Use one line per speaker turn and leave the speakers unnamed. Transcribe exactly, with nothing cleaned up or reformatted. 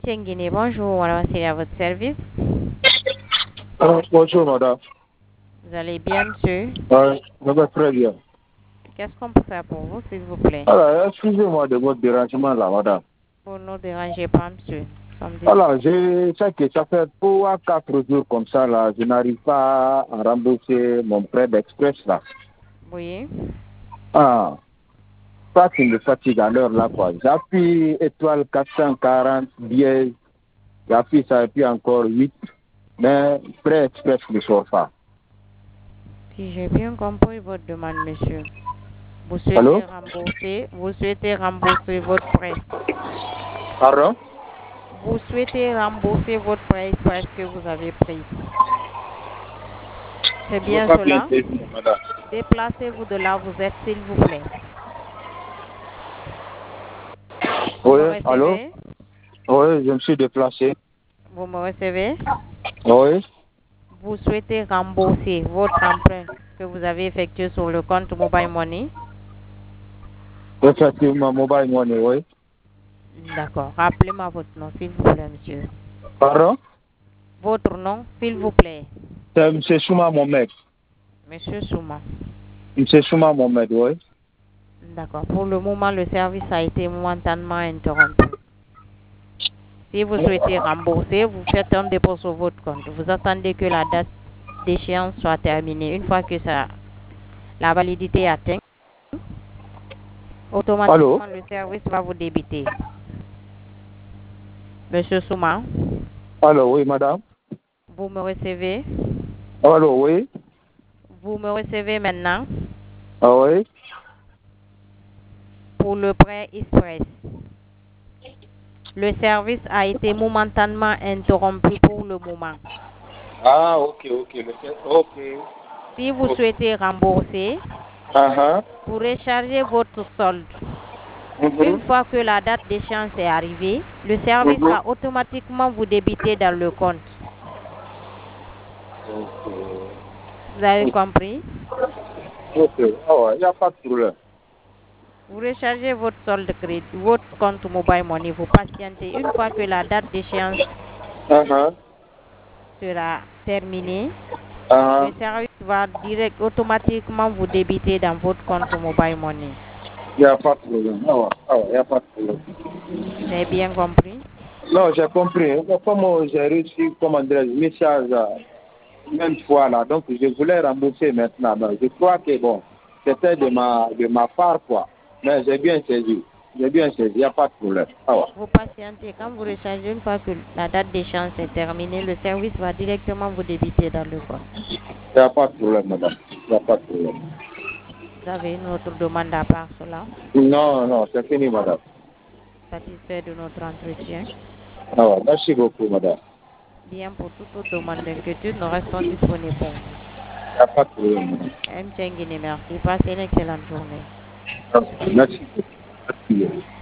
Tienguine, bonjour, voilà, c'est à votre service.
Ah, bonjour, madame.
Vous allez bien, monsieur?
Ouais, ça va très bien.
Qu'est-ce qu'on peut faire pour vous, s'il vous plaît?
Alors, excusez-moi de votre dérangement là, madame.
Vous ne nous dérangez pas, monsieur. Nous sommes dis-
Alors, je sais que ça fait trois, quatre jours comme ça là, je n'arrive pas à rembourser mon prêt d'express là.
Oui.
Ah, ça qui me fatigue à l'heure là quoi. J'appuie étoile quatre cent quarante dièse, j'appuie ça et puis encore huit, mais prêt express ne sort pas.
Si j'ai bien compris votre demande, monsieur. Vous
Allô?
souhaitez rembourser, vous souhaitez rembourser votre prêt.
Pardon?
Vous souhaitez rembourser votre prêt express que vous avez pris. C'est
Je n'ai
bien
pas bien
cela?
saisi, madame.
Déplacez-vous de là, vous êtes, s'il vous plaît. Vous
Oui,
me
allô?
recevez?
Oui, je me suis déplacé.
Vous me recevez?
Oui.
Vous souhaitez rembourser votre emprunt que vous avez effectué sur le compte Mobile Money.
Effectivement, mobile money, oui.
D'accord. Rappelez-moi votre nom, s'il vous plaît, monsieur.
Pardon?
Votre nom, s'il vous plaît.
C'est M. Souma Mohamed.
Monsieur Souma.
M. Souma Mohamed, oui.
D'accord. Pour le moment, le service a été momentanément interrompu. Si vous souhaitez rembourser, vous faites un dépôt sur votre compte. Vous attendez que la date d'échéance soit terminée. Une fois que ça, la validité est atteinte,
Allô?
automatiquement le service va vous débiter. Monsieur Souma,
Allô, oui, madame.
vous me recevez?
Allô, oui.
Vous me recevez maintenant
Ah oui.
pour le prêt express. Le service a été momentanément interrompu pour le moment.
Ah, ok, ok. le fait- Ok.
Si vous
Ok.
souhaitez rembourser,
Ah, ah.
pour recharger votre solde, une
Mhm.
fois que la date d'échéance est arrivée, le service
Mhm.
va automatiquement vous débiter dans le compte.
Ok.
Vous avez compris?
Ok. Ah ouais, il n'y a pas de problème.
Vous rechargez votre solde crédit, votre compte Mobile Money, vous patientez. Une fois que la date d'échéance
Ah, ah.
sera terminée,
Ah,
le service va direct automatiquement vous débiter dans votre compte Mobile Money.
il n'y a pas de problème. Ah ouais, ah ouais, il n'y a pas de problème.
Vous avez bien compris?
Non, j'ai compris. Comment j'ai reçu, comment dire, le message euh, même fois là, donc je voulais rembourser maintenant. Donc, je crois que bon, c'était de ma, de ma part quoi. Mais j'ai bien saisi. J'ai bien saisi, il n'y a pas de problème. Ah ouais.
Vous patientez. Quand vous rechargez, une fois que la date d'échéance est terminée, le service va directement vous débiter dans le compte.
Il n'y a pas de problème, madame. Il n'y a pas de problème.
Vous avez une autre demande à part cela?
Non, non, c'est fini, madame.
Satisfait de notre entretien?
Ah ouais, merci beaucoup, madame.
Bien, pour toute autre demande d'inquiétude, nous restons disponibles pour vous.
Il n'y a pas de problème, madame.
M. Tchenguine, merci. Passez une excellente journée.
Merci beaucoup. Merci.